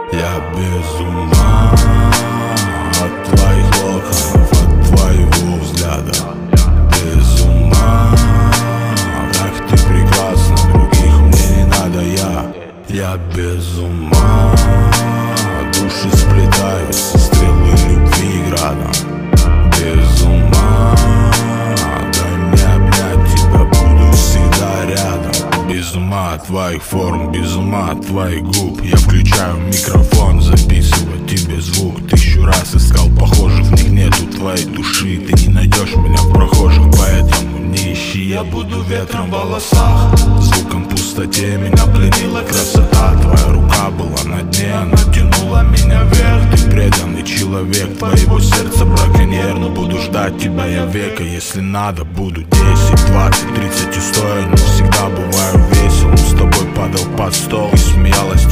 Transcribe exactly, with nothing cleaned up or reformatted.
Я без ума от твоих локонов, от твоего взгляда. Без ума, как ты прекрасна, других мне не надо. Я, я без ума, души сплетаются, стрелы любви градом. Без ума, дай мне обнять тебя, буду всегда рядом. Без ума от твоих форм, без ума от твоих губ. Я включаю микрофон, записывать тебе звук. Тысячу раз искал похожих, в них нету твоей души. Ты не найдешь меня в прохожих, поэтому не ищи. Я буду ветром в волосах, звуком в пустоте. Меня пленила красота, твоя рука была на дне, она тянула меня вверх. Ты преданный человек, твоего сердца браконьер. Но буду ждать тебя я века, если надо, буду десять, двадцать, тридцать и сто. Я не всегда бываю весел, но с тобой падал под стол и смеялась